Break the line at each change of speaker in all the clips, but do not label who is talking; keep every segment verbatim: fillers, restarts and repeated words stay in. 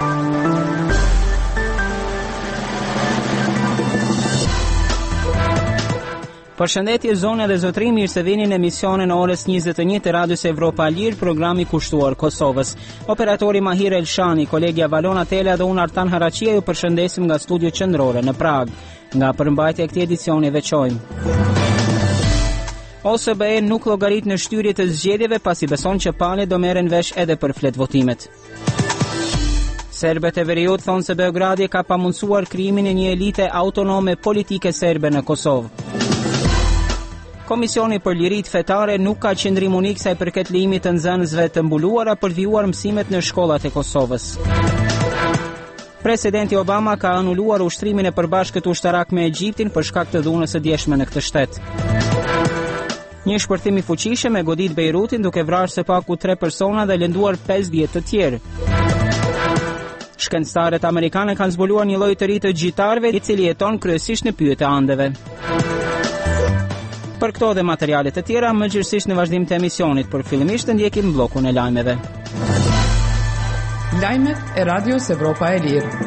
Përshëndetje zonë dhe zotëri, mirë se vini në emisionin orës njëzet e një të radios Evropa Lirë, programi kushtuar Kosovës. Operatori Mahir Elshani, kolegja Valona Tela dhe unë Artan Haraqia ju përshëndesim nga studio qendrore në Prag. Nga përmbajtja e këtij edicioni veçojmë. O S B E nuk llogarit në shtyrje të zgjedhjeve pasi beson që palët do merren vesh edhe për flet votimet. Serbët e Veriut thonë se Beogradi ka pamundsuar krijimin e një elite autonome politike serbe në Kosovë. Komisioni për Lirit Fetare nuk ka qendrim unik sa i përket limit të nxënësve të mbuluara për vijuar mësimet në shkollat e Kosovës. Presidenti Obama ka anuluar ushtrimin e përbashkët ushtarak me Egjiptin për shkak të dhunës së djeshme në këtë shtet. Një shpërthim i fuqishëm e godit Beirutin duke vrarë së paku tre persona dhe lënduar pesëdhjetë të tjerë. Shkencëtarët amerikanë kanë zbuluar një lloj të ri të gjitarëve, i cili jeton kryesisht në pyjet e Andeve. Për këto dhe materialet e tjera, më gjithësisht në vazhdim të emisionit, por fillimisht të ndjekim bllokun e lajmeve.
Lajmet e Radios Evropa e Lirë.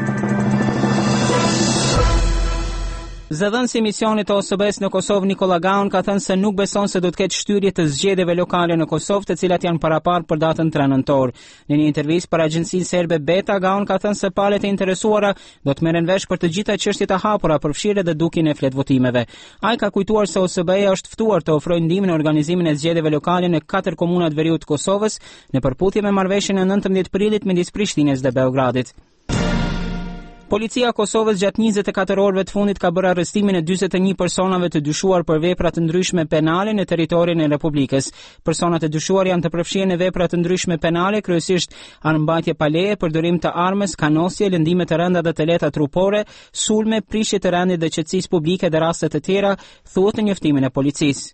Zëdhënësi i misionit të O S B E-s në Kosovë Nikola Gaun ka thënë se nuk beson se do të ketë shtyrje të zgjedhjeve lokale në Kosovë, të cilat janë paraparë për datën tre nëntor. Në një intervistë për agjencinë serbe Beta, Gaun ka thënë se palët e interesuara do të merren vesh për të gjitha çështjet e hapura, përfshirë edhe dukjen e fletvotimeve. Ai ka kujtuar se O S B E është ftuar të ofrojë ndihmë në organizimin e zgjedhjeve lokale në katër komuna të veriut të Kosovës, në përputhje me marrëveshjen e nëntëmbëdhjetë prillit midis Prishtinës dhe Beogradit. Policia e Kosovës gjatë njëzet e katër orëve të fundit ka bërë arrestimin e dyzet e një personave të dyshuar për vepra të ndryshme penale në territorin e Republikës. Personat e dyshuar janë të përfshirë në vepra të ndryshme penale, kryesisht anëmbajtje pa leje, përdorim të armës, kanosje, lëndime të rënda dhe të lehta trupore, sulme, prishje të rendit dhe qetësisë publike dhe raste të tjera, thuhet në njoftimin e policisë.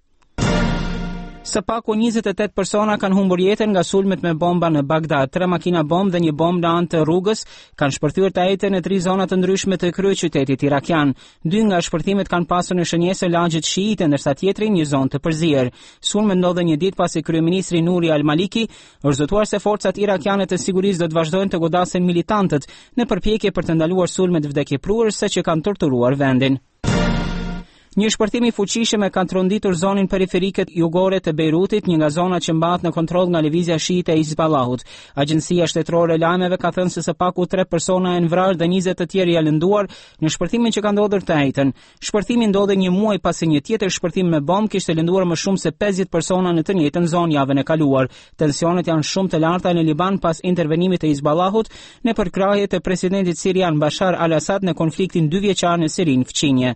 Së paku njëzet e tetë persona kanë humbur jetën nga sulmet me bomba në Bagdad. Tre makina bombë dhe një bombë në anë të rrugës kanë shpërthyer të ajete në tri zona të ndryshme të kryeqytetit irakian. Dy nga shpërthimet kanë pasur në shënjesë lagjet shiite, ndërsa tjetri një zonë të përzier. Sulmet ndodhen një ditë pasi kryeministri Nuri al-Maliki është zotuar se forcat irakiane të sigurisë do të vazhdojnë të godasin militantët në përpjekje për të ndaluar sulmet vdekjepruese që kanë torturuar vendin. Një shpërthim i fuqishëm e ka tronditur zonin periferike jugore të Beirutit, një nga zonat që mbahet në kontroll nga lëvizja shiite e Hizballahut. Agjencia shtetërore e lajmeve ka thënë se së paku tre persona janë vrarë dhe njëzet të tjerë janë lënduar në shpërthimin që ka ndodhur të njëjtën. Shpërthimi ndodhi një muaj pasi një tjetër shpërthim me bombë kishte lënduar më shumë se pesëdhjetë persona në të njëjtën zonë javën e kaluar. Tensionet janë shumë të larta në Liban pas intervenimit të Hizballahut në përkrahje të presidentit sirian Bashar al-Assad në konfliktin dyvjeçar në Sirinë fqinje.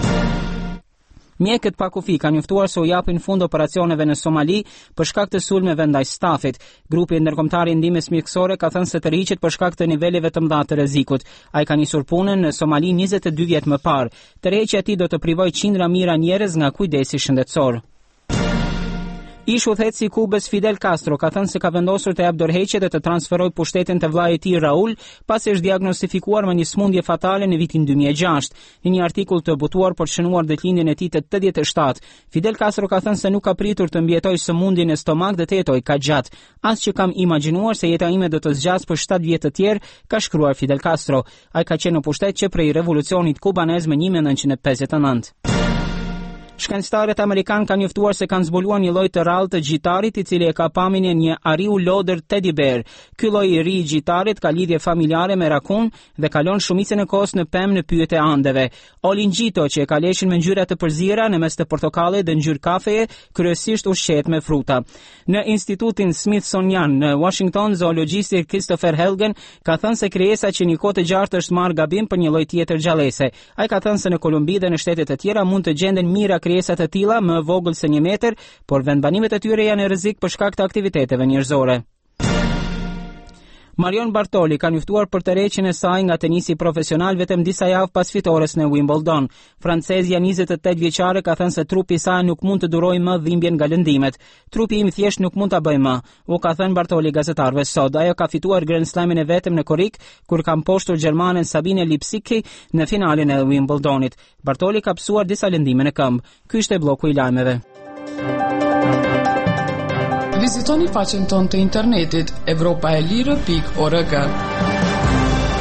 Mjekët pa kufi kanë njoftuar se u japin fund operacioneve në Somali për shkak të sulmeve ndaj stafit. Grupi ndërkombëtar i ndihmës mjekësore ka thënë se tërhiqet për shkak të niveleve të mëdha të rrezikut. Ai ka nisur punën në Somali njëzet e dy vjet më parë. Tërheqja e tij do të privojë qindra mijëra njerëz nga kujdesi shëndetësor. Ish udhëheqësi i Kubës Fidel Castro ka thënë se ka vendosur të japë dorëheqje dhe të transferojë pushtetin te vllai i tij Raul pasi është diagnostifikuar me një smundje fatale në vitin dy mijë e gjashtë. Në një artikull të butuar për të shënuar ditëlindjen e tij të tetëdhjetë e shtatë, Fidel Castro ka thënë se nuk ka pritur të mbijetojë sëmundjen në stomak dhe të jetojë kaq gjatë. As që kam imagjinuar se jeta ime do të zgjas për shtatë vjet të tjerë, ka shkruar Fidel Castro. Ai ka qenë në pushtet që prej revolucionit kubanez me një mijë e nëntëqind e pesëdhjetë e nëntë. Shkencëtarët amerikanë kanë njoftuar se kanë zbuluar një lloj të rrallë të gjitarit i cili e ka pamjen një ariu lodër teddy bear. Ky lloj i ri i gjitarit ka lidhje familjare me rakun dhe kalon shumicën e kohës në pemë në pyjet e Andeve. Olingjito, që e ka leshin me ngjyra të përziera në mes të portokallit dhe ngjyrë kafeje, kryesisht ushqehet me fruta. Në Institutin Smithsonian në Washington, zoologjisti Christopher Helgen ka thënë se krijesa që një kohë të gjatë është marrë gabim për një lloj tjetër gjallëse. Ai ka thënë se në Kolumbi dhe në shtetet e tjera mund të gjenden mira krijesat e tilla më vogël se një metër, por vendbanimet e tyre janë në rrezik për shkak të aktiviteteve njerëzore. Marion Bartoli ka njoftuar për tërheqjen e saj nga tenisi profesional vetëm disa javë pas fitores në Wimbledon. Francezja njëzet e tetë vjeçare ka thënë se trupi i saj nuk mund të durojë më dhimbjen nga lëndimet. Trupi im thjesht nuk mund ta bëj më, u ka thënë Bartoli gazetarëve sot. Ajo ka fituar Grand Slamin e vetëm në korrik kur ka mposhtur gjermanen Sabine Lipsicki në finalen e Wimbledonit. Bartoli ka psuar disa lëndime në këmbë. Ky ishte bloku i lajmeve.
Vizitoni faqen tonë të internetit evropaelire pikë org.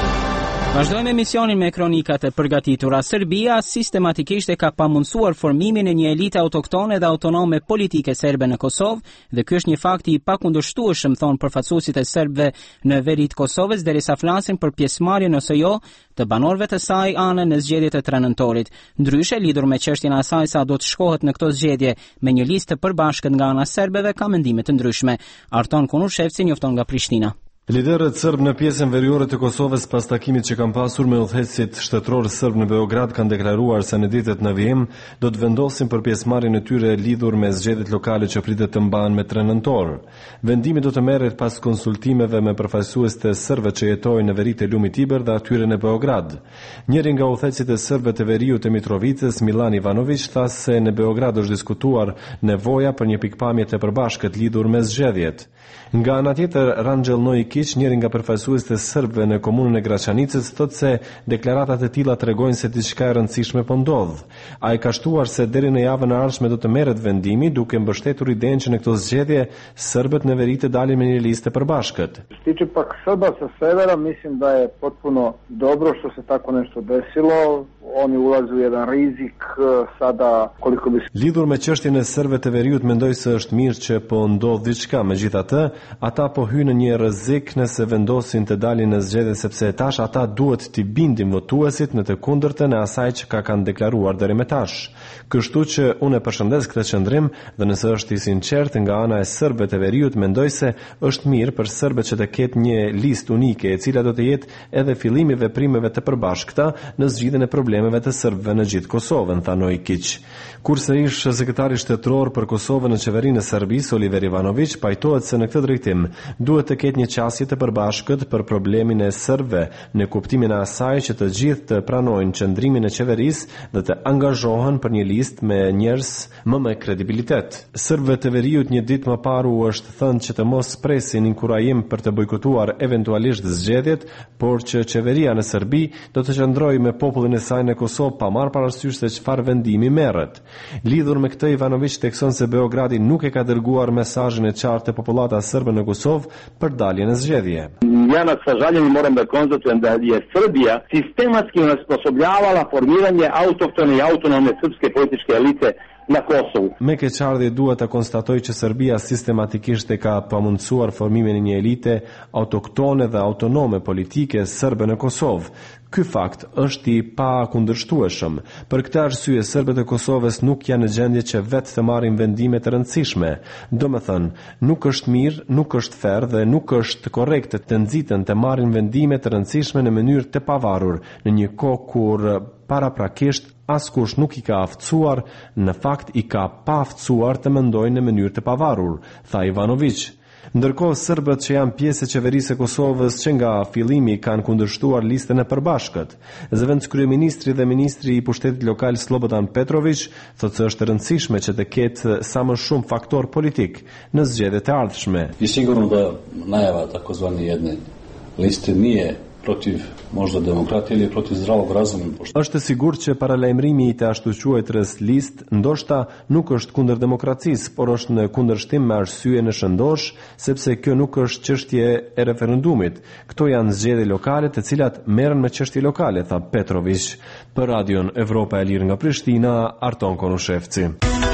Vazhdojmë emisionin me kronikat e përgatitura. Serbia sistematikisht e ka pamundsuar formimin e një elite autoktone dhe autonome politike serbe në Kosovë, dhe ky është një fakt i pakundërshtueshëm, thon përfaqësuesit e serbëve në veri të Kosovës, derisa flasin për pjesëmarrjen ose jo të banorëve të saj anë në zgjedhjet e tre nëntorit. Ndryshe, lidhur me çështjen e asaj sa do të shkohet në këto zgjedhje me një listë të përbashkët nga ana serbëve, ka mendime të ndryshme. Arton Kunushevci njofton nga Prishtina.
Liderët serb në pjesën veriore të Kosovës pas takimit që kanë pasur me udhëheqësit shtetëror serb në Beograd kanë deklaruar se në ditët në vijim do të vendosin për pjesëmarrjen e tyre lidhur me zgjedhjet lokale që pritet të mbahen me tre nëntor. Vendimi do të merret pas konsultimeve me përfaqësues të serbëve që jetojnë në veritë e lumit Tiber dhe atyre në Beograd. Njëri nga udhëheqësit e serbëve të veriut të Mitrovicës, Milan Ivanović, tha se në Beograd është diskutuar nevoja për një pikpamje të përbashkët lidhur me zgjedhjet. Nga ana tjetër, Ranxhel Nojikić, njëri nga përfaqësuesit e serbëve në komunën e Graçanicës, thotë se deklaratat e tilla tregojnë se diçka e rëndësishme po ndodh. Ai ka shtuar se deri në javën e ardhshme do të merret vendimi, duke mbështetur idenë që në këto zgjedhje serbët në veri të dalin me një listë përbashkët.
Stiče pak Srba sa severa, mislim da je potpuno dobro što se tako nešto desilo. Oni ulaze u jedan rizik sada koliko bi.
Lidhur me çështjen e serbëve të veriut, mendoj se është mirë që po ndodh diçka. Megjithatë, ata po hyjnë në një rrezik nëse vendosin të dalin në zgjedhje, sepse tash ata duhet t'i bindin votuesit në të kundërtën e asaj që ka kanë deklaruar deri më tash. Kështu që unë e përshëndes këtë qëndrim dhe nëse është i sinqert nga ana e serbëve të veriut, mendoj se është mirë për serbët që të ketë një listë unike e cila do të jetë edhe fillimi i veprimeve të përbashkëta në zgjidhjen e problemeve të serbëve në gjithë Kosovën, tha Nojikić. Kurse ish sekretari shtetëror për Kosovën në qeverinë e Serbisë, Oliver Ivanović, pajtohet se në këtë drejtim duhet të ketë një qasje të përbashkët për problemin e serbëve, në kuptimin e asaj që të gjithë të pranojnë qëndrimin e qeverisë dhe të angazhohen për një listë me njerëz më me kredibilitet. Serbëve të veriut një ditë më parë u është thënë që të mos presin inkurajim për të bojkotuar eventualisht zgjedhjet, por që qeveria në Serbi do të qëndrojë me popullin e saj në Kosovë pa marrë parasysh se çfarë vendimi merret. Lidhur me këtë, Ivanović thekson se Beogradi nuk e ka dërguar mesazhin e qartë te popullata serbe në Kosovë për daljen në zgjedhje.
Ja na sa žaljenje moram da konstatujem da je Srbija sistematski osposobljavala formiranje autohtone i autonome srpske političke elite në Kosovë.
Me keqardhje dua ta konstatoj që Serbia sistematikisht e ka pamundsuar formimin e një elite autoktone dhe autonome politike serbe në Kosovë. Ky fakt është i pakundërshtueshëm. Për këtë arsye, serbët e Kosovës nuk janë në gjendje që vetë të marrin vendime të rëndësishme. Domethënë, nuk është mirë, nuk është fair dhe nuk është korrekte të nxiten të marrin vendime të rëndësishme në mënyrë të pavarur, në një kohë kur paraprakisht askush nuk i ka aftësuar, në fakt i ka pa aftësuar të mendojnë në mënyrë të pavarur, tha Ivanović. Ndërkohë, serbët që janë pjesë e qeverisë së Kosovës që nga fillimi kanë kundërshtuar listën e përbashkët. Zëvendës kryeministri dhe ministri i pushtetit lokal Slobodan Petrović thotë se është e rëndësishme që të ketë sa më shumë faktor politik në zgjedhjet e ardhshme.
I sigurno da najava takozvani jedne liste nije protiv možda demokratije ili protiv zdravog razuma.
Është sigurt që paralajmërimi i të ashtu quajtës listë ndoshta nuk është kundër demokracisë, por është në kundërshtim me arsye në shëndosh, sepse kjo nuk është çështje e referendumit. Kto janë zgjedhje lokale të cilat merren me çështje lokale, tha Petrović. Për Radion Evropa e Lirë nga Prishtina, Arton Konushevci.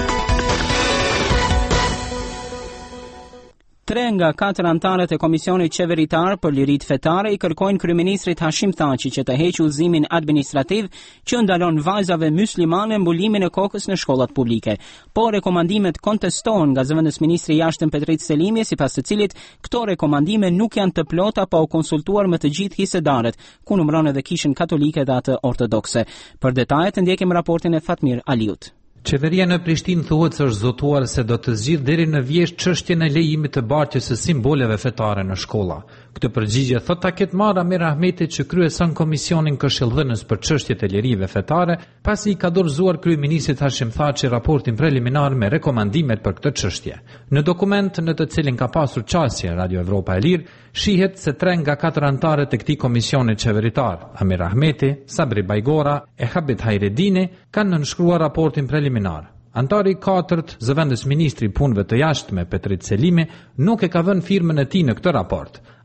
Tre nga katër anëtarët e Komisionit Qeveritar për Liritë Fetare i kërkojnë kryeministrit Hashim Thaçi që të heqë udhëzimin administrativ që ndalon vajzave myslimane mbulimin e kokës në shkollat publike. Po rekomandimet kontestohen nga zëvendës ministri i jashtëm Petrit Selimi, sipas të cilit këto rekomandime nuk janë të plota pa u konsultuar me të gjithë hisedarët, ku numëron edhe Kishën Katolike dhe atë ortodokse. Për detajet ndjekim raportin e Fatmir Aliut.
Qeveria në Prishtinë thuhet se është zotuar se do të zgjidhë deri në vjesht çështjen e lejimit të bartjes së simboleve fetare në shkolla. Këtë përgjigje thot ta ketë marrë Amir Ahmeti që kryeson komisionin këshillëdhënës për çështjet e lirive fetare, pasi i ka dorëzuar kryeministrit Hashim Thaçi raportin preliminar me rekomandimet për këtë çështje. Në dokument në të cilin ka pasur qasje Radio Evropa e Lirë, shihet se tre nga katër anëtarët e këtij komisioni qeveritar, Amir Ahmeti, Sabri Bajgora e Habit Hajredini, kanë nënshkruar raportin preliminar. Antari i katërt, zëvendës ministri i punëve të jashtme Petrit Selimi, nuk e ka vënë firmën e tij në këtë raport.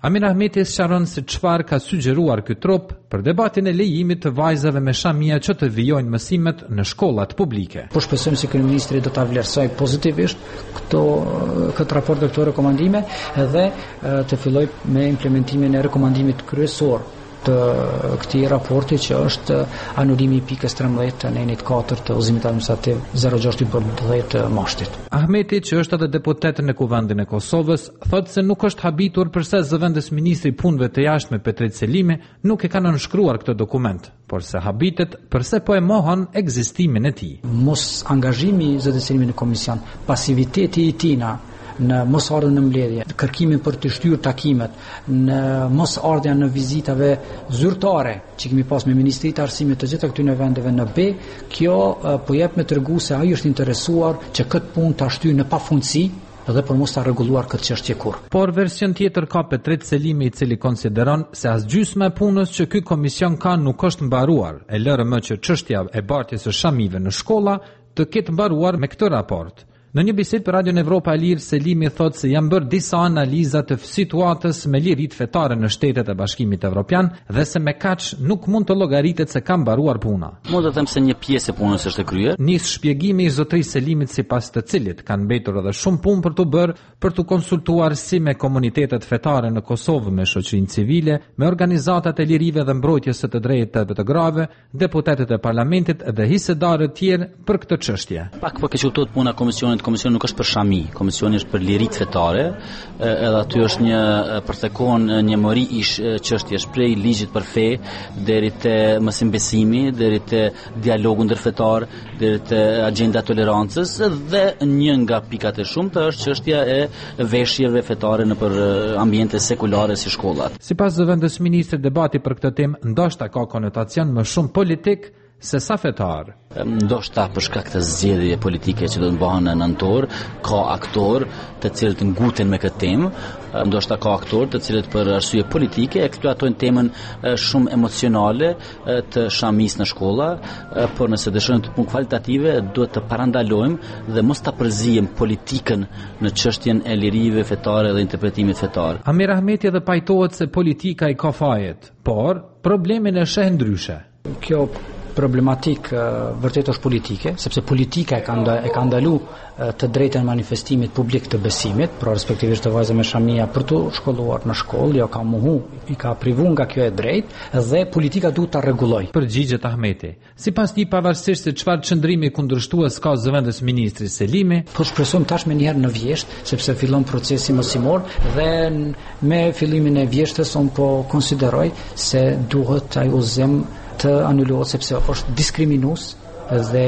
Amir Ahmeti sqaron se çfarë ka sugjeruar ky trup për debatin e lejimit të vajzave me shamia që të vijojnë mësimet në shkollat publike.
Po shpresojmë se kryeministri do ta vlerësoj pozitivisht këto këtë raport dhe këto rekomandime dhe të filloj me implementimin e rekomandimit kryesor të këtij raporti që është anulimi i pikës trembëdhjetë të nenit katër të udhëzimit administrativ zero gjashtë i dhjetë të mashtit.
Ahmeti, që është edhe deputet në Kuvendin e Kosovës, thotë se nuk është habitur përse zëvendës ministri i punëve të jashtme Petrit Selimi nuk e ka nënshkruar këtë dokument, por se habitet përse po e mohon ekzistimin e tij.
Mos angazhimi i zëvendës Selimi në komision, pasiviteti i tij në mos ardhjen në mbledhje, kërkimin për të shtyrë takimet, në mos ardhja në vizitave zyrtare që kemi pas me Ministrinë e Arsimit të gjitha këtyre vendeve në B, kjo po jep me tregu se ai është interesuar që këtë punë ta shtyjë në pafundësi dhe për mos ta rregulluar këtë çështje kurrë.
Por version tjetër ka Petrit Selimi, i cili konsideron se as gjysma e punës që ky komision ka nuk është mbaruar, e lërë më që çështja e bartjes së shamive në shkolla të ketë mbaruar me këtë raport. Në një bisedë për Radio Evropa e Lirë, Selimi thotë se janë bërë disa analiza të situatës me liritë fetare në Shtetet e Bashkimit Evropian dhe se me kaq nuk mund të llogaritet se ka mbaruar puna.
Mund të them se një pjesë e punës është e kryer.
Nis shpjegimi i zotërisë Selimit sipas të cilit kanë mbetur edhe shumë punë për të bërë për të konsultuar si me komunitetet fetare në Kosovë, me shoqërinë civile, me organizatat e lirive dhe mbrojtjes së të drejtave të grave, deputetët e parlamentit dhe hisedarët tjerë për këtë çështje.
Pak po keq kuptohet puna komisionit. Komisioni nuk është për shami, komisioni është për liritë fetare, edhe aty është një përthekon një mori ish çështjesh prej ligjit për fe deri te mësimbesimi, deri te dialogu ndërfetar, deri te agjenda e tolerancës dhe një nga pikat e shumta është çështja e veshjeve fetare në për ambiente sekulare si shkollat.
Sipas zëvendës ministrit, debati për këtë temë ndoshta ka konotacion më shumë politik se sa fetar.
Ndoshta për shkak të zgjedhjeve politike që do të bëhen në nëntor, ka aktor të cilët nguten me këtë temë, ndoshta ka aktor të cilët për arsye politike eksploatojnë temën shumë emocionale të shamis në shkolla, por nëse dëshirojmë të punë kvalitative, duhet të parandalojmë dhe mos ta përzijem politikën në çështjen e lirive fetare dhe interpretimit fetar.
Amir Ahmeti edhe pajtohet se politika i ka fajet, por problemin e sheh ndryshe.
Kjo problematik uh, vërtet është politike, sepse politika e ka, nda, e ka ndalu uh, të drejtën manifestimit publik të besimit, pra respektivisht të vajzave me shamia për të shkolluar në shkollë, jo ka muhu, i ka privu nga kjo e drejtë dhe politika duhet ta rregullojë.
Përgjigjet Ahmeti. Sipas tij, pavarësisht se çfarë çndrimi kundërshtues ka zëvendës ministri Selimi,
po shpresojmë tash më njëherë në vjesht, sepse fillon procesi mësimor dhe me fillimin e vjeshtës on po konsideroj se duhet ai udhëzim të anulohet sepse është diskriminues dhe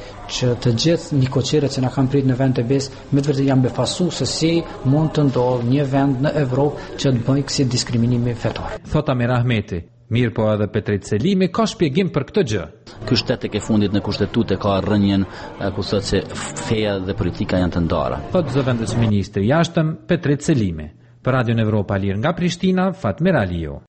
që të gjithë nikoqerët që na kanë prit në vend të bes me të vërtetë janë befasuar se si mund të ndodhë një vend në Evropë që të bëjë kësi diskriminimi fetar.
Thot Amir Ahmeti. Mirë po edhe Petrit Selimi ka shpjegim për këtë gjë.
Ky shtet tek e fundit në kushtetutë ka rrënjën ku thotë se feja dhe politika janë të ndara.
Thot zëvendës ministri i jashtëm Petrit Selimi. Për Radio Evropa e Lirë nga Prishtina, Fatmir Aliu.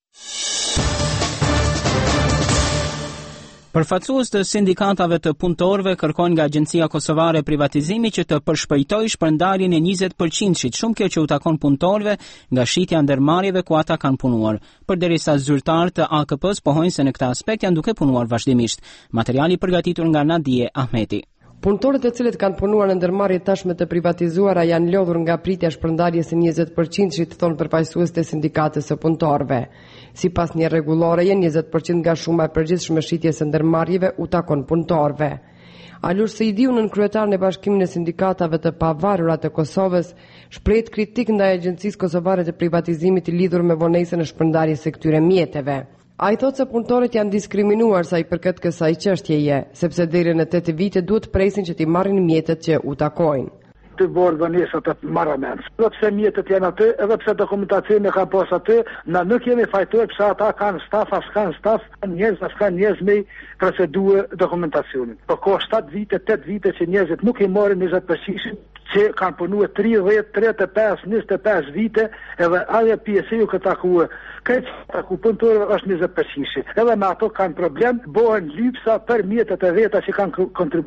Përfaqësues të sindikatave të punëtorëve kërkojnë nga Agjencia Kosovare e Privatizimit që të përshpejtojë shpërndarjen e njëzet përqind-shit, shumë kjo që u takon punëtorëve nga shitja ndërmarrjeve ku ata kanë punuar. Përderisa zyrtarët të A K P-s pohojnë se në këtë aspekt janë duke punuar vazhdimisht. Materiali përgatitur nga Nadije Ahmeti.
Punëtorët e cilët kanë punuar në ndërmarrje tashmë të privatizuara janë lodhur nga pritja e shpërndarjes së njëzet përqind-shit, thonë përfaqësuesit e sindikatës së punëtorëve. Sipas një rregulloreje, njëzet përqind nga shuma e përgjithshme e shitjes së ndërmarrjeve u takon punëtorëve. Alur Seidiu, nën kryetarin e Bashkimit të Sindikatave të Pavarura të Kosovës, shpreh kritik ndaj Agjencisë Kosovare të Privatizimit i lidhur me vonesën e shpërndarjes së këtyre mjeteve. Ai thotë se punëtorët janë diskriminuar sa i përket kësaj çështjeje, sepse deri në tetë vite duhet presin që t'i marrin mjetet që u takojnë.
Të bërë vonesat të marramens. Edhe pse mjetet janë aty, edhe pse dokumentacioni ka pas aty, na nuk jemi fajtuar pse ata kanë staf, as kanë staf, njerëz as kanë njerëz me procedurë dokumentacionit. Po ka shtatë vite, tetë vite që njerëzit nuk i marrin njëzet përqind që kanë punuar tridhjetë, tridhjetë e pesë, njëzet e pesë vite, edhe ajo pjesëu që takuar. Këtë taku punëtorëve është njëzet përqind. Edhe me ato kanë problem, bëhen lypsa për mjetet e veta që kanë kontribuar.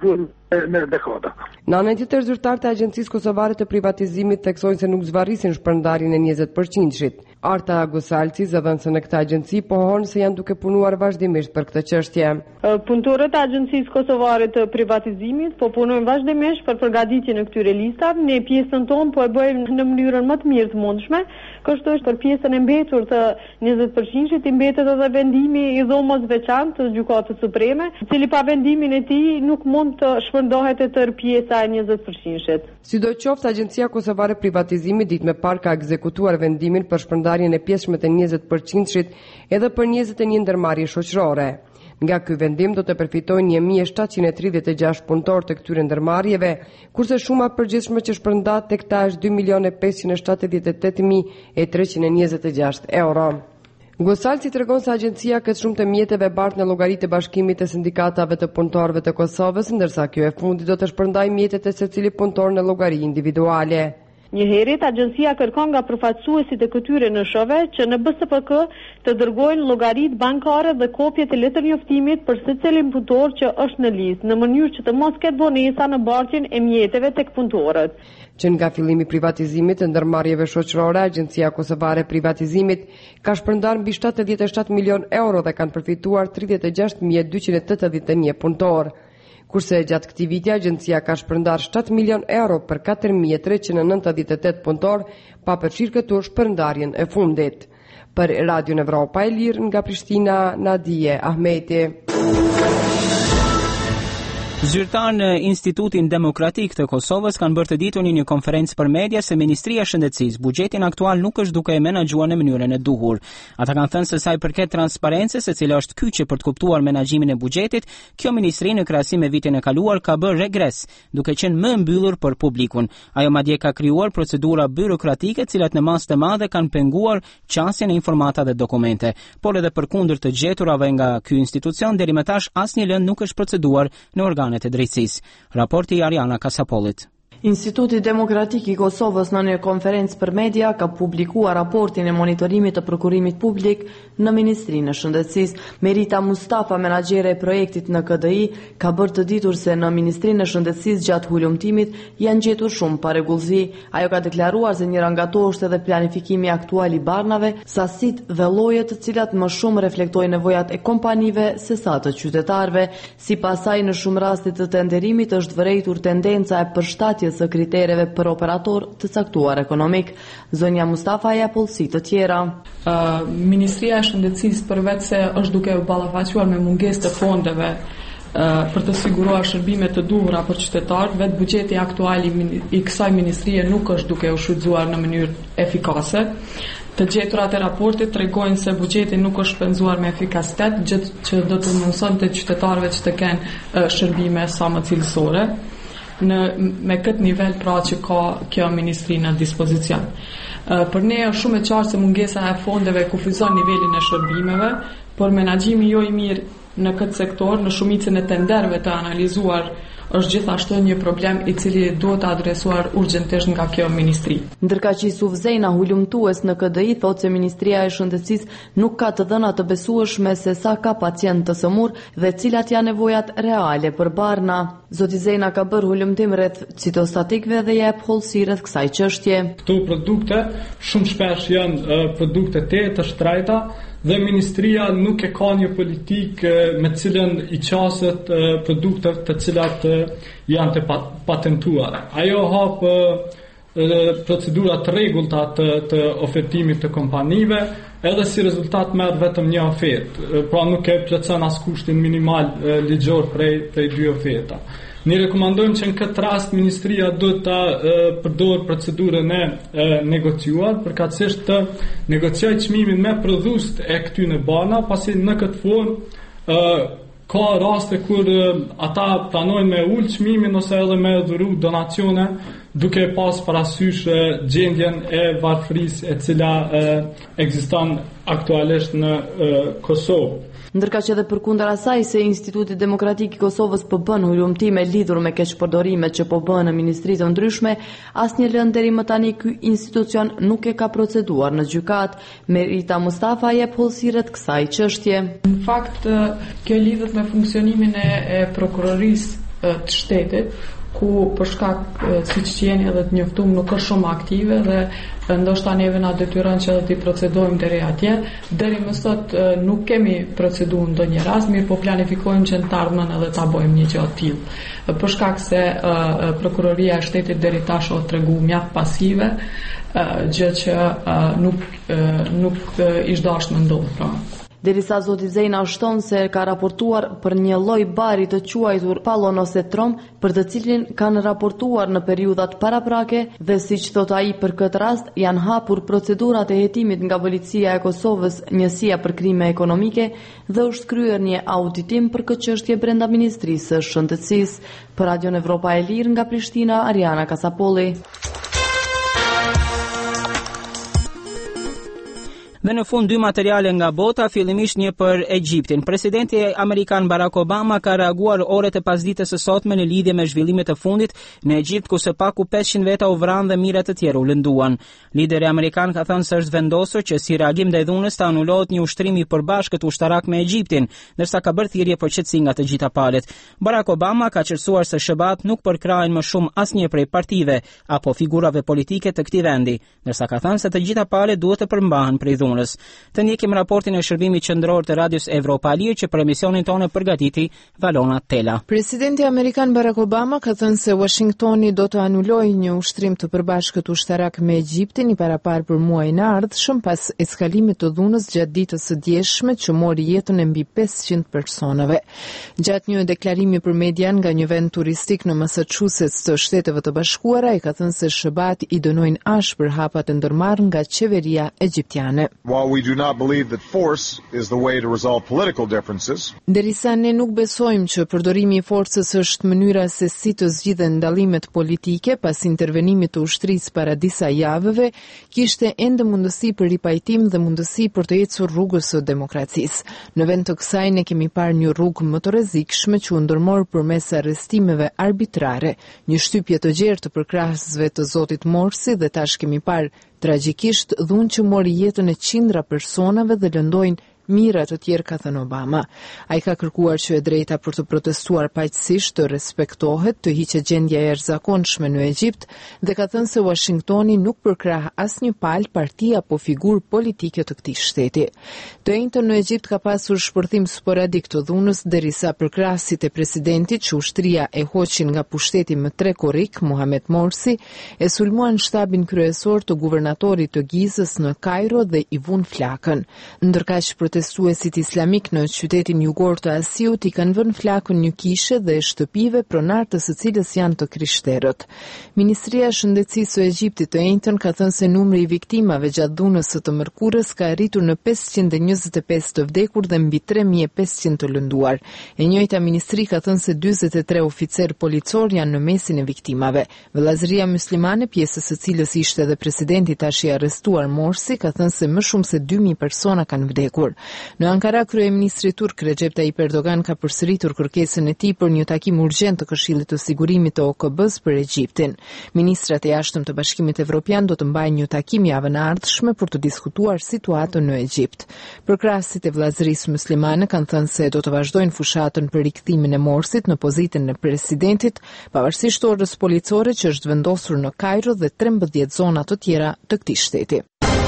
me dekada.
Në anën tjetër, zyrtarët e Agjencisë Kosovare të Privatizimit theksojnë se nuk zvarrisin shpërndarjen e njëzet përqind. Arta Gosalci, zëdhënëse në këtë agjenci, pohon se janë duke punuar vazhdimisht për këtë çështje.
Punëtorët e Agjencisë Kosovare të Privatizimit po punojnë vazhdimisht për përgatitjen e këtyre listave. Ne pjesën tonë po e bëjmë në mënyrën më të mirë të mundshme. Kështu është për pjesën e mbetur të njëzet përqind i mbetet edhe vendimi i dhomës veçantë të Gjykatës Supreme, i cili pa vendimin e tij nuk mund të shpërndohet e tërë pjesa e njëzet përqind.
Sidoqoftë, Agjencia Kosovare Privatizimit ditë me parë ka ekzekutuar vendimin për shpërndarjen e pjesëme të njëzet përqind edhe për njëzet e një ndërmarrje shoqërore. Nga ky vendim do të përfitojnë një mijë shtatëqind e tridhjetë e gjashtë punëtorë të këtyre ndërmarrjeve, kurse shuma përgjithshme që shpërndahet tek ta është dy milionë e pesëqind e shtatëdhjetë e tetë mijë e treqind e njëzet e gjashtë euro. Gosalci tregon se agjencia këtë shumë të mjeteve bart në llogaritë e bashkimit të sindikatave të punëtorëve të Kosovës, ndërsa kjo e fundit do të shpërndajë mjetet e secili punëtor në llogari individuale.
Njëherët, agjencia kërkon nga përfaqësuesit e këtyre N S H-ve që në B S P K të dërgojnë llogaritë bankare dhe kopjet e letërnjoftimit për secilin punëtor që është në listë, në mënyrë që të mos ketë vonesa në bartjen e mjeteve tek punëtorët.
Që nga fillimi i privatizimit të ndërmarrjeve shoqërore, Agjencia Kosovare e Privatizimit ka shpërndarë mbi shtatëdhjetë e shtatë milion euro dhe kanë përfituar tridhjetë e gjashtë mijë e dyqind e tetëdhjetë e një punëtor. Kurse gjatë këtij viti agjencia ka shpërndarë shtatë milion euro për katër mijë e treqind e nëntëdhjetë e tetë punëtor, pa përfshirë shpërndarjen e fundit. Për Radio Evropa e Lirë nga Prishtina, Nadije Ahmeti.
Zyrtar në Institutin Demokratik të Kosovës kanë bërë të ditur në një konferencë për media se Ministria e Shëndetësisë buxhetin aktual nuk është duke e menaxhuar në mënyrën e duhur. Ata kanë thënë se sa i përket transparencës, e cila është kyçe për të kuptuar menaxhimin e buxhetit, kjo ministri në krahasim me vitin e kaluar ka bërë regres, duke qenë më mbyllur për publikun. Ajo madje ka krijuar procedura byrokratike, të cilat në masë të madhe kanë penguar qasjen e informata dhe dokumente. Por edhe përkundër të gjeturave nga ky institucion, deri më tash asnjë lëndë nuk është proceduar në organet e drejtësisë. Raporti i Ariana Kasapolit.
Instituti Demokratik i Kosovës në një konferencë për media ka publikuar raportin e monitorimit të prokurimit publik në Ministrinë e Shëndetësisë. Merita Mustafa, menaxhere e projektit në K D I, ka bërë të ditur se në Ministrinë e Shëndetësisë gjatë hulumtimit janë gjetur shumë parregullsi. Ajo ka deklaruar se njëra nga to është edhe planifikimi aktual i barnave, sasitë dhe llojet të cilat më shumë reflektojnë nevojat e kompanive se sa të qytetarëve. Sipas saj, në shumë raste të tenderimit është vërejtur tendenca e përshtatjes së kritereve për operator të caktuar ekonomik. Zonja Mustafa ja pollësi të tjera.
Uh, Ministria e Shëndetësisë përveç se është duke u ballafaquar me mungesë të fondeve uh, për të siguruar shërbime të duhura për qytetarët, vetë buxheti aktual i kësaj ministrie nuk është duke u shfrytzuar në mënyrë efikase. Të gjeturat e raportit tregojnë se buxheti nuk është shpenzuar me efikasitet, gjë që do të mundësonte qytetarëve që të kenë uh, shërbime sa më cilësore. Në, me këtë nivel pra që ka kjo ministri në dispozicion. Uh, për ne është shumë e qartë se mungesa e fondeve kufizon nivelin e shërbimeve, por menaxhimi jo i mirë në këtë sektor, në shumicën e tenderëve të analizuar, është gjithashtu një problem i cili duhet të adresuar urgjentisht nga kjo ministri.
Ndërkaq Yusuf Zejna, hulumtues në K D I, thotë se Ministria e Shëndetësisë nuk ka të dhëna të besueshme se sa ka pacient të sëmur dhe cilat janë nevojat reale për barna. Zoti Zejna ka bërë hulumtim rreth citostatikëve dhe jep hollësi rreth kësaj çështje.
Këto produkte shumë shpesh janë uh, produkte të shtrejta dhe ministria nuk e ka një politikë me cilën i qaset uh, produkte të cilat uh, janë të patentuara. Ajo hap uh, procedura të rregullta të, të ofertimit të kompanive, edhe si rezultat merr vetëm një ofertë, uh, pra nuk e plotson as kushtin minimal uh, ligjor prej prej dy oferta. Ne rekomandojmë që në këtë rast ministria do të uh, përdor procedurën e uh, negociuar, përkatësisht të negociojë çmimin me prodhuesit e këtyre bana, pasi në këtë formë uh, ka raste kur uh, ata planojnë me ul çmimin ose edhe me dhuru donacione, duke pas parasysh uh, gjendjen e varfërisë e cila uh, ekziston aktualisht në uh, Kosovë.
Ndërkaq edhe përkundër asaj se Instituti Demokratik i Kosovës po bën hulumtime lidhur me keqpërdorimet që po bëhen në ministri të ndryshme, asnjë lëndë deri më tani ky institucion nuk e ka proceduar në gjykat. Merita Mustafa jep hollësi rreth kësaj çështje.
Në fakt, kjo lidhet me funksionimin e, e prokurorisë të shtetit, ku për shkak siç jeni edhe të njoftuar nuk është shumë aktive dhe ndoshta neve na detyron që edhe të procedojmë deri atje. Deri më sot nuk kemi proceduar ndonjë rast, mirë po planifikojmë që në të ardhmen edhe ta bëjmë një gjë të tillë. Për shkak se uh, prokuroria e shtetit deri tash o tregu mjaft pasive, uh, gjë që uh, nuk uh, nuk uh, ish dashur të ndodhë. Pra.
Derisa zoti Zejna shton se ka raportuar për një lloj bari të quajtur pallon ose trom, për të cilin kanë raportuar në periudhat paraprake dhe siç thot ai për këtë rast janë hapur procedurat e hetimit nga Policia e Kosovës, njësia për krime ekonomike dhe është kryer një auditim për këtë çështje brenda Ministrisë së Shëndetësisë. Për Radion Evropa e Lirë nga Prishtina, Ariana Kasapolli.
Dhe në fund dy materiale nga bota, fillimisht një për Egjiptin. Presidenti amerikan Barack Obama ka reaguar orët e pasdites së sotme në lidhje me zhvillimet e fundit në Egjipt, ku së paku pesëqind veta u vranë dhe mijëra të tjerë u lënduan. Lideri amerikan ka thënë se është vendosur që si reagim ndaj dhunës të anulohet një ushtrim i përbashkët ushtarak me Egjiptin, ndërsa ka bërë thirrje për qetësi nga të gjitha palët. Barack Obama ka qërësuar se S B A-t nuk përkrahen më shumë asnjë prej partive apo figurave politike të këtij vendi, ndërsa ka thënë se të gjitha palët duhet të përmbahen prej dhunës. Të ndjekim raportin e shërbimit qendror të Radios Evropa e Lirë që për emisionin tonë përgatiti Valona Tela.
Presidenti amerikan Barack Obama ka thënë se Washingtoni do të anulojë një ushtrim të përbashkët ushtarak me Egjiptin i parapar për muajin e ardhshëm pas eskalimit të dhunës gjatë ditës së djeshme që mori jetën e mbi pesëqind personave. Gjatë një deklarimi për median nga një vend turistik në Massachusetts të Shteteve të Bashkuara, ai ka thënë se S B A-t i dënojnë ashpër hapat e ndërmarrë nga qeveria egjiptiane.
While we do not believe that force is the way to resolve political differences,
derisa ne nuk besojmë që përdorimi i forcës është mënyra se si të zgjidhen dallimet politike, pas intervenimit të ushtrisë para disa javëve, kishte ende mundësi për ripajtim dhe mundësi për të ecur rrugës së demokracisë. Në vend të kësaj ne kemi parë një rrugë më të rrezikshme që u ndërmor përmes arrestimeve arbitrare, një shtypje të gjerë të përkrahësve të zotit Morsi dhe tash kemi parë tragjikisht dhunë që mori jetën e qindra personave dhe lëndojnë mijëra të tjerë, ka thënë Obama. Ai ka kërkuar që e drejta për të protestuar paqësisht të respektohet, të hiqet gjendja e jashtëzakonshme në Egjipt dhe ka thënë se Washingtoni nuk përkrah asnjë palë, parti apo figurë politike të këtij shteti. Të njëjtën në Egjipt ka pasur shpërthim sporadik të dhunës derisa përkrahësit e presidentit që ushtria e hoqin nga pushteti më tre korrik, Mohamed Morsi, e sulmuan shtabin kryesor të guvernatorit të Gizës në Kairo dhe i vun flakën. Ndërkaq protestuesit islamik në qytetin jugor të Asiut i kanë vënë flakën një kishe dhe shtëpive pronar të së cilës janë të krishterët. Ministria e Shëndetësisë së Egjiptit të njëjtën ka thënë se numri i viktimave gjatë dhunës së të mërkurës ka arritur në pesëqind e njëzet e pesë të vdekur dhe mbi tre mijë e pesëqind të lënduar. E njëjta ministri ka thënë se dyzet e tre oficer policor janë në mesin e viktimave. Vëllazëria Muslimane, pjesës së cilës ishte edhe presidenti tash i arrestuar Morsi, ka thënë se më shumë se dy mijë persona kanë vdekur. Në Ankara, kryeministri turk Recep Tayyip Erdogan ka përsëritur kërkesën e tij për një takim urgjent të Këshillit të Sigurimit të O K B-s për Egjiptin. Ministrat e jashtëm të Bashkimit Evropian do të mbajnë një takim javën e ardhshme për të diskutuar situatën në Egjipt. Përkrahësit e vëllazërisë muslimane kanë thënë se do të vazhdojnë fushatën për rikthimin e Morsit në pozitën e presidentit, pavarësisht orës policore që është vendosur në Kairo dhe trembëdhjetë zona të tjera të këtij shteti.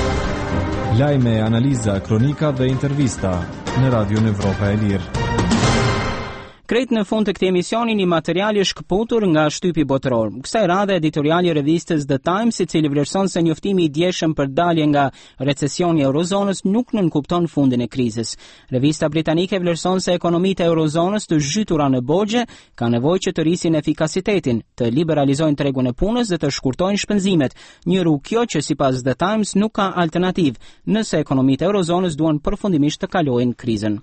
Lajme, analiza, kronika dhe intervista në Radio Evropa e Lirë.
Krejt në fund të këtij emisioni një material i shkëputur nga shtypi botëror. Kësaj radhe editoriali i revistës The Times, i cili vlerëson se njoftimi i djeshëm për dalje nga recesioni i eurozonës nuk nënkupton fundin e krizës. Revista britanike vlerëson se ekonomitë e eurozonës të zhytura në borxhe kanë nevojë që të rrisin efikasitetin, të liberalizojnë tregun e punës dhe të shkurtojnë shpenzimet. Një rrugë kjo që sipas The Times nuk ka alternativë nëse ekonomitë e eurozonës duan përfundimisht të kalojnë krizën.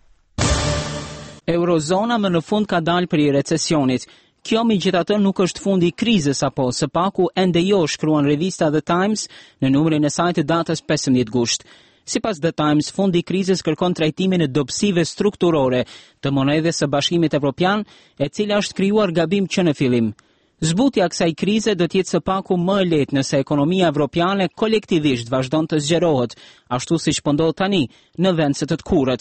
Eurozona më në fund ka dalë prej recesionit. Kjo megjithatë nuk është fundi i krizës apo së paku ende jo, shkruan revista The Times në numrin e saj të datës pesëmbëdhjetë gusht. Sipas The Times, fundi i krizës kërkon trajtimin e dobësive strukturore të monedhës së Bashkimit Evropian, e cila është krijuar gabim që në fillim. Zbutja kësaj krize do të jetë së paku më e lehtë nëse ekonomia evropiane kolektivisht vazhdon të zgjerohet, ashtu siç po ndodh tani në vende të të kurrët.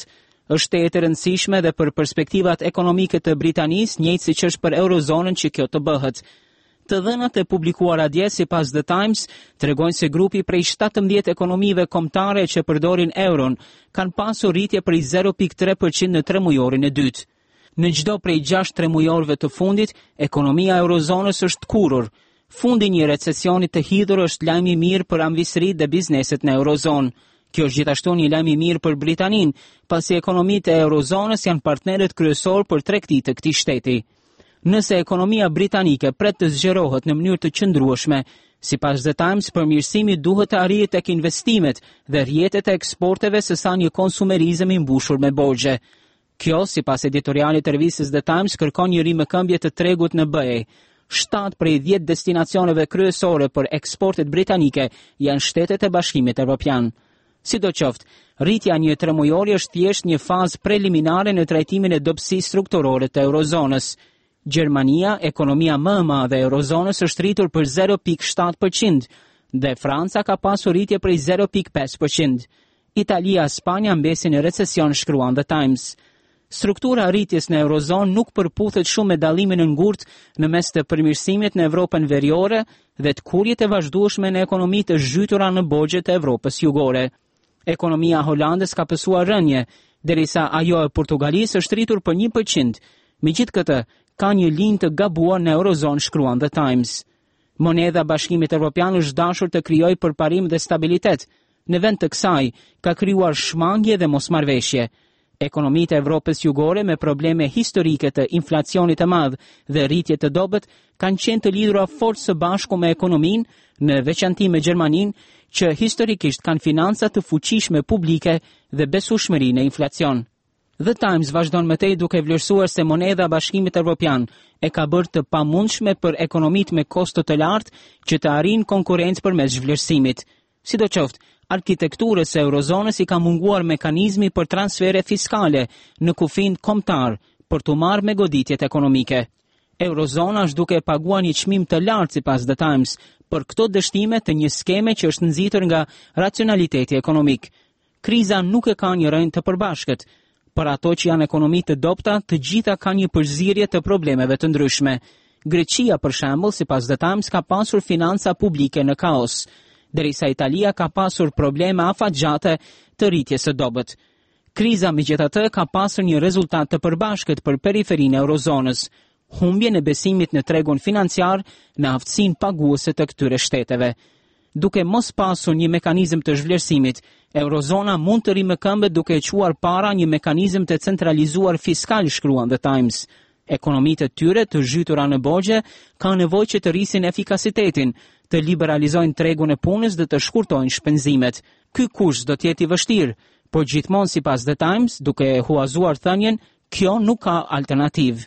Është e rëndësishme dhe për perspektivat ekonomike të Britanisë, njëjtë siç është për eurozonën që kjo të bëhet. Të dhënat e publikuara dje sipas The Times tregojnë se grupi prej shtatëmbëdhjetë ekonomive kombëtare që përdorin euron kanë pasur rritje prej zero pikë tre përqind në tremujorin e dytë. Në çdo prej gjashtë tremujorëve të fundit, ekonomia e eurozonës është kurrur. Fundi një recesioni të hidhur është lajm i mirë për amvisëritë dhe bizneset në eurozonë. Kjo është gjithashtu një lajm i mirë për Britaninë, pasi ekonomitë e eurozonës janë partnerët kryesor për tregtitë të këtij shteti. Nëse ekonomia britanike pret të zgjerohet në mënyrë të qëndrueshme, sipas The Times, përmirësimi duhet të arrihet tek investimet dhe rrjetet e eksporteve sesa një konsumerizëm i mbushur me borxhe. Kjo, sipas editorialit të revistës The Times, kërkon një rimëkëmbje të tregut në B E. Shtat prej dhjetë destinacioneve kryesore për eksportet britanike janë Shtetet e Bashkimit Evropian. Sidoqoftë, rritja një tremujori është thjesht një fazë preliminare në trajtimin e dobësisë strukturore të eurozonës. Gjermania, ekonomia më e madhe e eurozonës, është rritur për zero pikë shtatë përqind dhe Franca ka pasur rritje prej zero pikë pesë përqind. Italia, Spanja mbesin në recesion, shkruan The Times. Struktura rritjes në eurozonë nuk përputhet shumë me dallimin në ngurtë në mes të përmirësimit në Evropën veriore dhe të kurjet e vazhdueshme në ekonomitë të zhytura në borxhe të Evropës jugore. Ekonomia e Holandës ka pësuar rënje, derisa ajo e Portugalisë është rritur për një përqind. Megjithatë, ka një linjë të gabuar në eurozonë, shkruan The Times. Monedha Bashkimit Evropian është dashur të krijojë përparim dhe stabilitet. Në vend të kësaj, ka krijuar shmangje dhe mosmarrveshje. Ekonomitë e Evropës jugore me probleme historike të inflacionit të madh dhe rritje të dobët kanë qenë të lidhura fort së bashku me ekonominë, në veçanti me Gjermaninë, që historikisht kanë financa të fuqishme publike dhe besueshmëri në inflacion. The Times vazhdon mëtej duke vlerësuar se monedha Bashkimit Evropian e ka bërë të pamundshme për ekonomitë me kosto të lartë që të arrijnë konkurrencë përmes zhvlerësimit. Sidoqoftë, arkitekturës së eurozonës i ka munguar mekanizmi për transfere fiskale në kufin kombëtar për të marrë me goditjet ekonomike. Eurozona është duke paguar një çmim të lartë sipas The Times për këto dështime të një skeme që është nxitur nga racionaliteti ekonomik. Kriza nuk e ka një rënë të përbashkët. Për ato që janë ekonomi të dobta, të gjitha kanë një përzierje të problemeve të ndryshme. Greqia, për shembull, sipas The Times, ka pasur financa publike në kaos, derisa Italia ka pasur probleme afatgjate të rritjes së dobët. Kriza megjithatë ka pasur një rezultat të përbashkët për periferinë e eurozonës, humbje në besimit në tregun financiar në aftësinë paguese të këtyre shteteve. Duke mos pasur një mekanizëm të zhvlerësimit, eurozona mund të rimëkëmbet duke e quar para një mekanizëm të centralizuar fiskal, shkruan The Times. Ekonomitë e tyre të zhytura në borxhe kanë nevojë që të rrisin efikasitetin, të liberalizojnë tregun e punës dhe të shkurtojnë shpenzimet. Ky kush do të jetë i vështirë, por gjithmonë sipas The Times, duke e huazuar thënien, kjo nuk ka alternativë.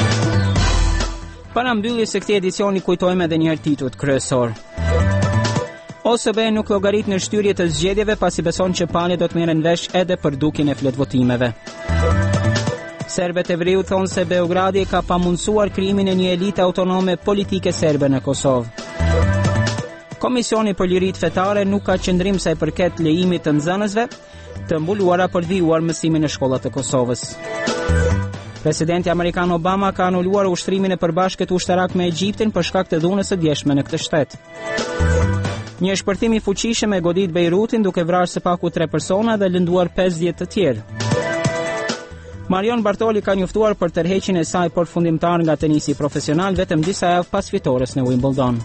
Para mbylljes së këtij edicioni kujtojmë edhe një herë titullat kryesor. O S B nuk llogarit në shtyrje të zgjedhjeve pasi beson që palët do të merren vesh edhe për dukjen e fletvotimeve. Serbët e Vriut thonë se Beogradi ka pamundsuar krijimin e një elite autonome politike serbe në Kosovë. Komisioni për Liritë Fetare nuk ka qëndrim sa i përket lejimit të nxënësve të mbuluara për të vijuar mësimin në shkollat e Kosovës. Presidenti amerikan Obama ka anuluar ushtrimin e përbashkët ushtarak me Egjiptin për shkak të dhunës së djeshme në këtë shtet. Një shpërthim i fuqishëm e godit Beirutin duke vrarë së paku tre persona dhe lënduar pesëdhjetë të tjerë. Marion Bartoli ka njoftuar për tërheqjen e saj përfundimtar nga tenisi profesional vetëm disa javë pas fitores në Wimbledon.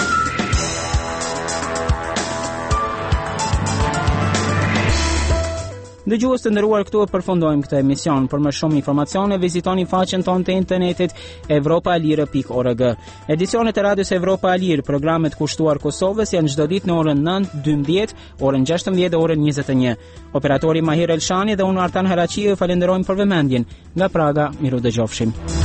Dëgjues të nderuar, këtu e përfundojmë këtë emision. Për më shumë informacione vizitoni faqen tonë të internetit evropa lirë pikë org. Edicionet e radios Evropa e Lirë, programet kushtuar Kosovës janë çdo ditë në orën nëntë, dymbëdhjetë, orën gjashtëmbëdhjetë dhe orën njëzet e një. Operatori Mahir Elshani dhe unë Artan Haraqiu ju falenderojmë për vëmendjen. Nga Praga, miru dëgjofshim.